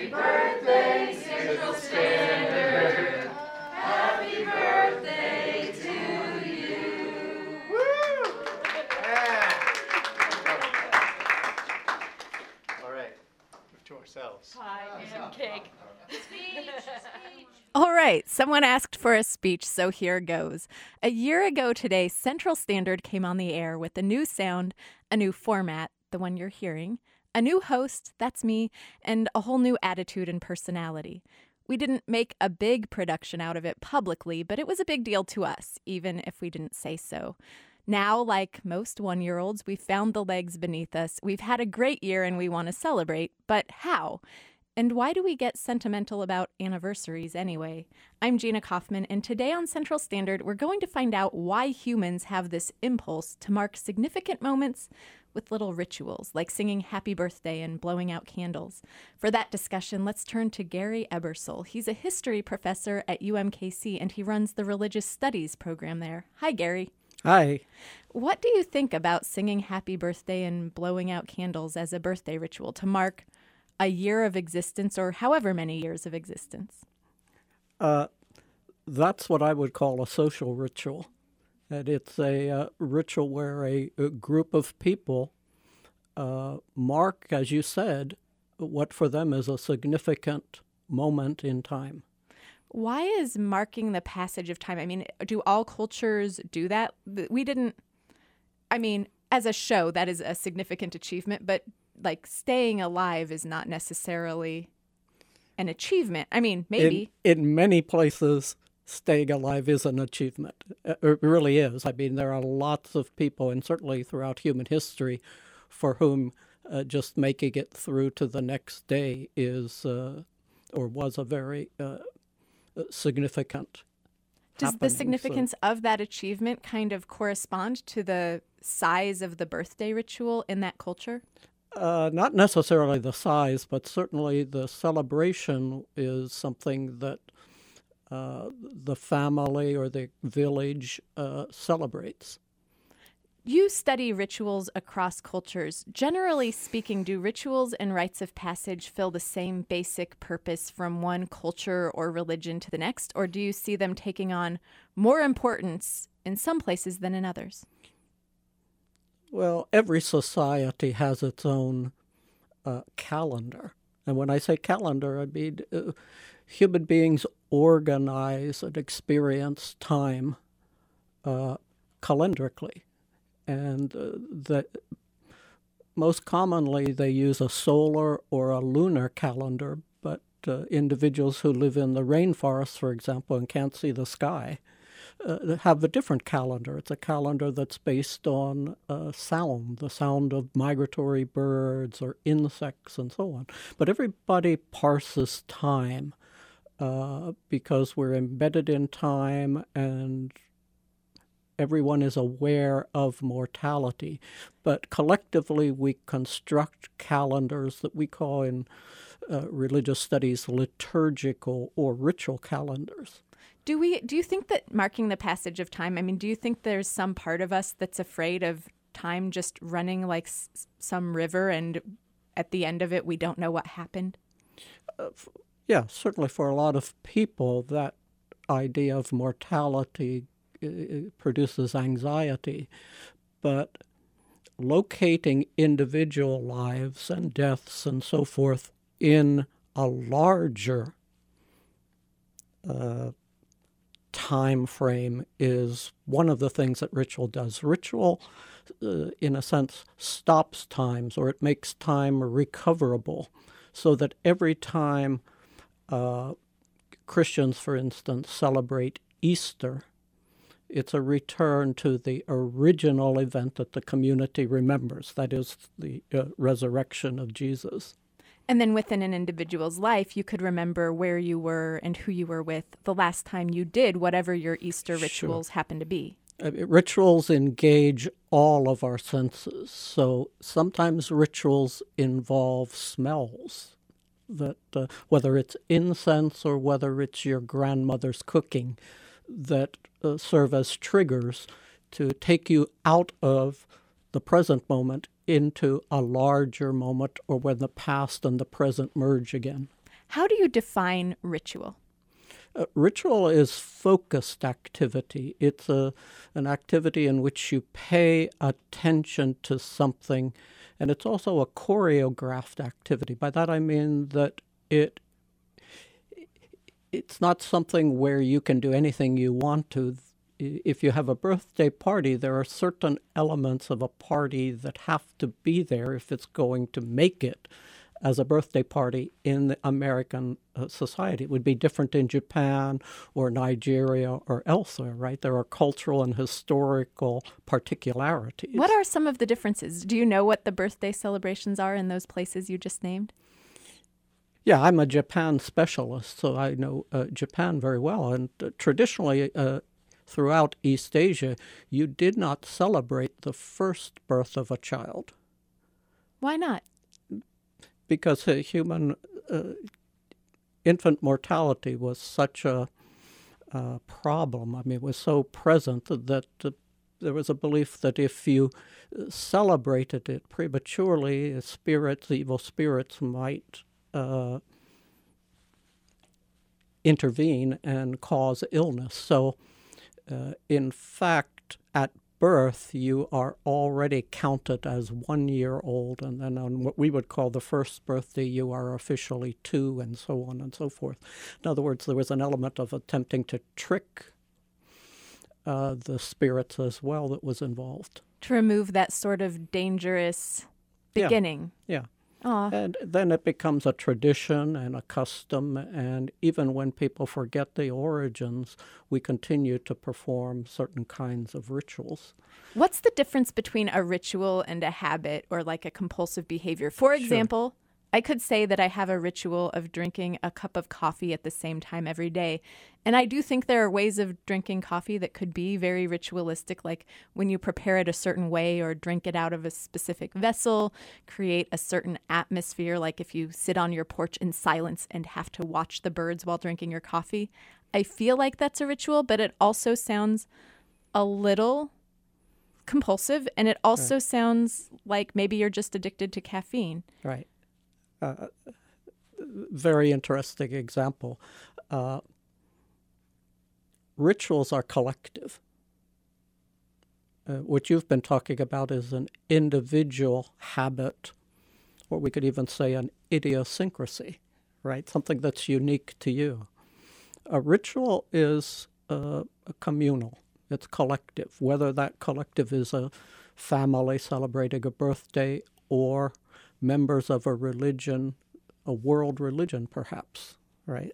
birthday, Central Standard. Happy birthday to you. Woo! Yeah. All right, to ourselves. Pie and cake. Speech. All right, someone asked for a speech, so here goes. A year ago today, Central Standard came on the air with a new sound, a new format, the one you're hearing, a new host, that's me, and a whole new attitude and personality. We didn't make a big production out of it publicly, but it was a big deal to us, even if we didn't say so. Now, like most one-year-olds, we've found the legs beneath us. We've had a great year and we want to celebrate, but how? And why do we get sentimental about anniversaries anyway? I'm Gina Kaufman, and today on Central Standard, we're going to find out why humans have this impulse to mark significant moments with little rituals, like singing happy birthday and blowing out candles. For that discussion, let's turn to Gary Ebersole. He's a history professor at UMKC, and he runs the Religious Studies program there. Hi, Gary. Hi. What do you think about singing happy birthday and blowing out candles as a birthday ritual to mark a year of existence or however many years of existence? That's what I would call a social ritual. And it's a ritual where a group of people mark, as you said, what for them is a significant moment in time. Why is marking the passage of time? I mean, do all cultures do that? We didn't, I mean, as a show, that is a significant achievement, but like staying alive is not necessarily an achievement. I mean, maybe. In many places, staying alive is an achievement. It really is. I mean, there are lots of people, and certainly throughout human history, for whom just making it through to the next day is or was a very significant Does the happening. significance of that achievement kind of correspond to the size of the birthday ritual in that culture? Not necessarily the size, but certainly the celebration is something that the family or the village celebrates. You study rituals across cultures. Generally speaking, do rituals and rites of passage fill the same basic purpose from one culture or religion to the next, or do you see them taking on more importance in some places than in others? Well, every society has its own calendar. And when I say calendar, I mean human beings organize and experience time calendarically. And that most commonly they use a solar or a lunar calendar, but individuals who live in the rainforest, for example, and can't see the sky, have a different calendar. It's a calendar that's based on sound, the sound of migratory birds or insects and so on. But everybody parses time because we're embedded in time and everyone is aware of mortality. But collectively we construct calendars that we call in religious studies liturgical or ritual calendars. Do you think that marking the passage of time, I mean, do you think there's some part of us that's afraid of time just running like some river and at the end of it we don't know what happened? Yeah, certainly for a lot of people that idea of mortality produces anxiety. But locating individual lives and deaths and so forth in a larger time frame is one of the things that ritual does. Ritual, in a sense, stops times, or it makes time recoverable, so that every time Christians, for instance, celebrate Easter, it's a return to the original event that the community remembers, that is the resurrection of Jesus. And then within an individual's life, you could remember where you were and who you were with the last time you did whatever your Easter rituals happen to be. Rituals engage all of our senses. So sometimes rituals involve smells, that whether it's incense or whether it's your grandmother's cooking, that serve as triggers to take you out of the present moment into a larger moment, or when the past and the present merge again. How do you define ritual? Ritual is focused activity. It's an activity in which you pay attention to something, and it's also a choreographed activity. By that I mean that it's not something where you can do anything you want to. If you have a birthday party, there are certain elements of a party that have to be there if it's going to make it as a birthday party in the American society. It would be different in Japan or Nigeria or elsewhere, right? There are cultural and historical particularities. What are some of the differences? Do you know what the birthday celebrations are in those places you just named? Yeah, I'm a Japan specialist, so I know Japan very well. And traditionally, throughout East Asia, you did not celebrate the first birth of a child. Why not? Because human infant mortality was such a problem. I mean, it was so present that there was a belief that if you celebrated it prematurely, evil spirits might intervene and cause illness. So, in fact, at birth, you are already counted as 1 year old, and then on what we would call the first birthday, you are officially 2, and so on and so forth. In other words, there was an element of attempting to trick the spirits as well that was involved. To remove that sort of dangerous beginning. Yeah. Aw. And then it becomes a tradition and a custom, and even when people forget the origins, we continue to perform certain kinds of rituals. What's the difference between a ritual and a habit or like a compulsive behavior? For example, I could say that I have a ritual of drinking a cup of coffee at the same time every day. And I do think there are ways of drinking coffee that could be very ritualistic, like when you prepare it a certain way or drink it out of a specific vessel, create a certain atmosphere, like if you sit on your porch in silence and have to watch the birds while drinking your coffee. I feel like that's a ritual, but it also sounds a little compulsive, and it also sounds like maybe you're just addicted to caffeine. Right. Very interesting example. Rituals are collective. What you've been talking about is an individual habit, or we could even say an idiosyncrasy, right? Something that's unique to you. A ritual is a communal. It's collective, whether that collective is a family celebrating a birthday or members of a religion, a world religion perhaps, right?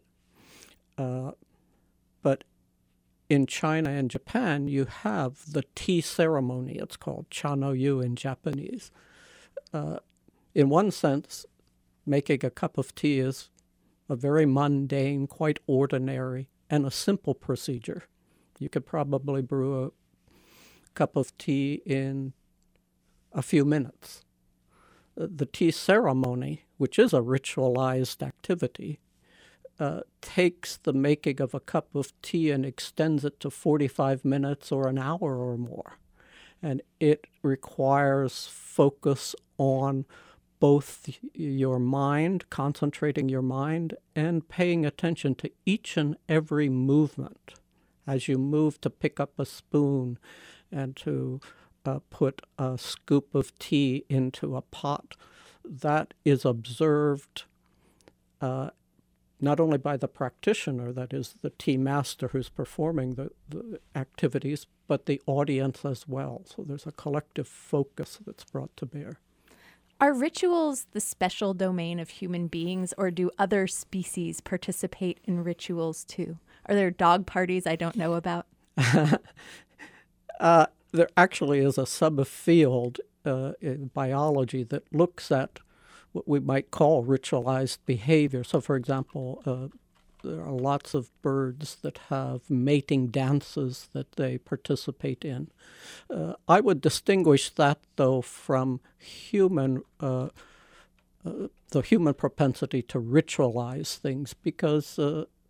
But in China and Japan, you have the tea ceremony. It's called cha-no-yu in Japanese. In one sense, making a cup of tea is a very mundane, quite ordinary, and a simple procedure. You could probably brew a cup of tea in a few minutes. The tea ceremony, which is a ritualized activity, takes the making of a cup of tea and extends it to 45 minutes or an hour or more. And it requires focus on both your mind, concentrating your mind, and paying attention to each and every movement. As you move to pick up a spoon and to put a scoop of tea into a pot, that is observed not only by the practitioner, that is the tea master who's performing the activities, but the audience as well. So there's a collective focus that's brought to bear. Are rituals the special domain of human beings, or do other species participate in rituals too? Are there dog parties I don't know about? There actually is a subfield in biology that looks at what we might call ritualized behavior. So, for example, there are lots of birds that have mating dances that they participate in. I would distinguish that, though, from the human propensity to ritualize things, because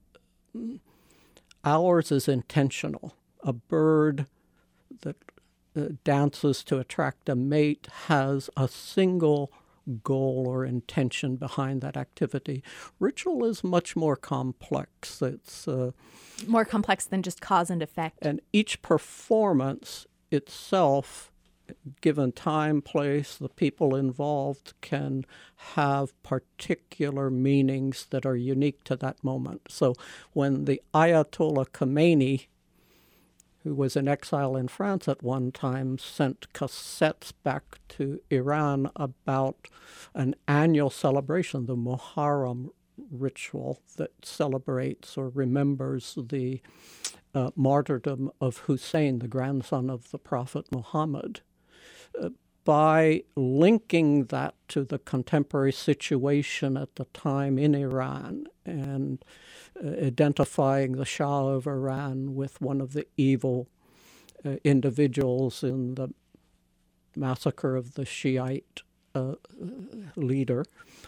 ours is intentional. A bird that dances to attract a mate has a single goal or intention behind that activity. Ritual is much more complex. It's More complex than just cause and effect. and each performance itself, given time, place, the people involved, can have particular meanings that are unique to that moment. So when the Ayatollah Khomeini, who was in exile in France at one time, sent cassettes back to Iran about an annual celebration, the Muharram ritual that celebrates or remembers the martyrdom of Hussein, the grandson of the Prophet Muhammad. By linking that to the contemporary situation at the time in Iran and identifying the Shah of Iran with one of the evil individuals in the massacre of the Shiite leader,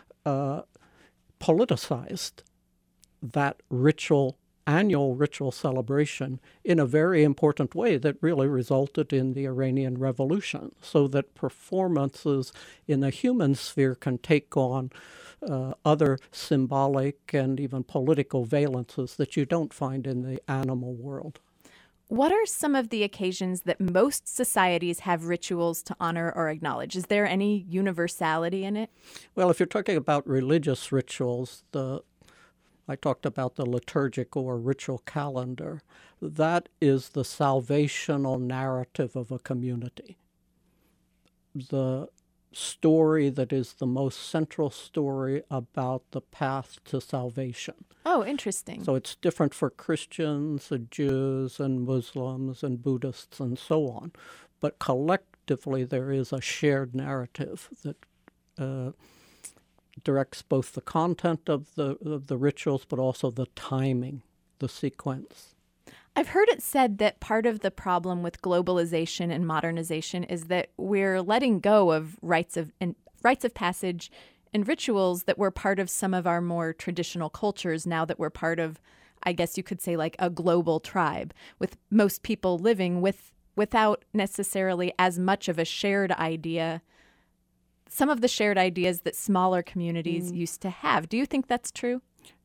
politicized that annual ritual celebration in a very important way that really resulted in the Iranian Revolution, so that performances in the human sphere can take on other symbolic and even political valences that you don't find in the animal world. What are some of the occasions that most societies have rituals to honor or acknowledge? Is there any universality in it? Well, if you're talking about religious rituals, I talked about the liturgical or ritual calendar. That is the salvational narrative of a community. The story that is the most central story about the path to salvation. Oh, interesting. So it's different for Christians and Jews and Muslims and Buddhists and so on. But collectively, there is a shared narrative that directs both the content of the rituals, but also the timing, the sequence. I've heard it said that part of the problem with globalization and modernization is that we're letting go of rites of passage and rituals that were part of some of our more traditional cultures now that we're part of, I guess you could say, like a global tribe, with most people living without necessarily as much of a shared idea, some of the shared ideas that smaller communities used to have. Do you think that's true?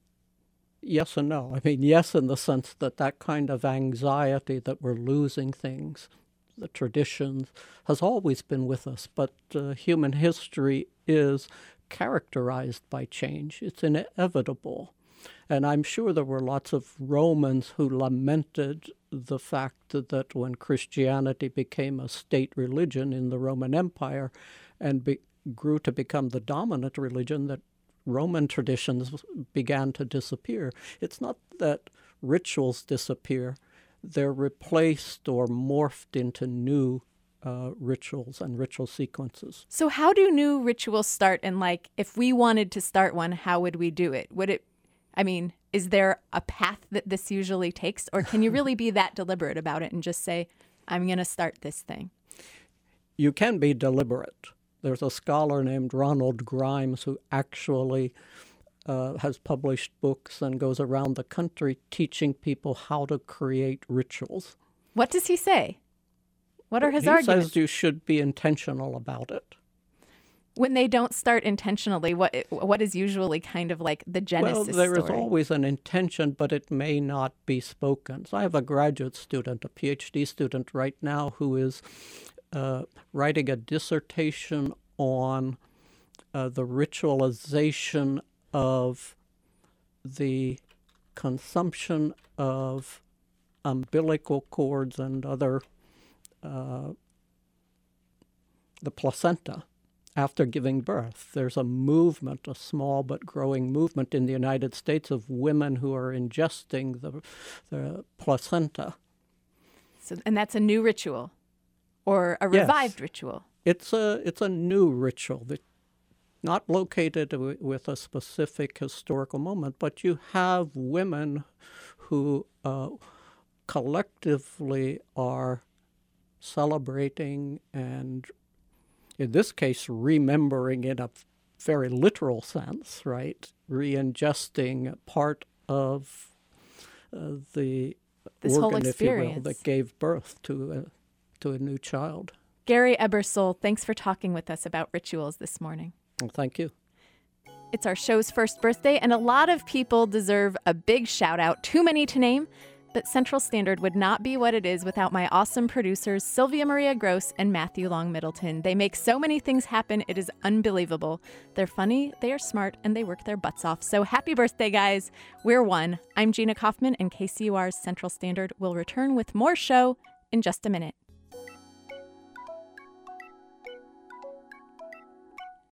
Yes and no. I mean, yes, in the sense that kind of anxiety that we're losing things, the traditions, has always been with us. But human history is characterized by change. It's inevitable. And I'm sure there were lots of Romans who lamented the fact that when Christianity became a state religion in the Roman Empire and grew to become the dominant religion, that Roman traditions began to disappear. It's not that rituals disappear. They're replaced or morphed into new rituals and ritual sequences. So how do new rituals start? And like, if we wanted to start one, how would we do it? Is there a path that this usually takes? Or can you really be that deliberate about it and just say, I'm going to start this thing? You can be deliberate. There's a scholar named Ronald Grimes who actually has published books and goes around the country teaching people how to create rituals. What does he say? What are his arguments? He says you should be intentional about it. When they don't start intentionally, what is usually kind of like the genesis Well, there story? is always an intention, but it may not be spoken. So I have a graduate student, a PhD student right now, who is writing a dissertation on the ritualization of the consumption of umbilical cords and other, the placenta after giving birth. There's a movement, a small but growing movement in the United States of women who are ingesting the placenta. And that's a new ritual or a revived ritual? It's a new ritual that not located with a specific historical moment, but you have women who collectively are celebrating and, in this case, remembering in a very literal sense, right? Re-ingesting part of the this whole organ, if you will, experience that gave birth to a new child. Gary Ebersole, thanks for talking with us about rituals this morning. Well, thank you. It's our show's first birthday, and a lot of people deserve a big shout out, too many to name. But Central Standard would not be what it is without my awesome producers, Sylvia Maria Gross and Matthew Long Middleton. They make so many things happen, it is unbelievable. They're funny, they are smart, and they work their butts off. So happy birthday, guys. We're one. I'm Gina Kaufman, and KCUR's Central Standard will return with more show in just a minute.